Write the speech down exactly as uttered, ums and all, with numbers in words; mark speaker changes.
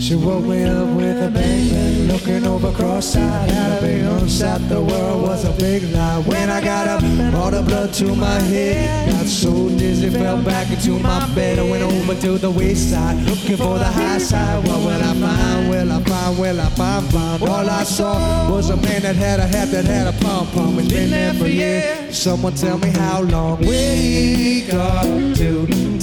Speaker 1: She woke me up with a bang bang, looking over cross-eyed. Had a big upset, the world was a big lie. When I got up, all the blood to my head. Got so dizzy, fell back into my bed. I went over to the west side, looking for the high side. What will I find? Will I find? Will I find? Find. All I saw was a man that had a hat that had a pom-pom. It's been there for years. Someone tell me how long. Wake up to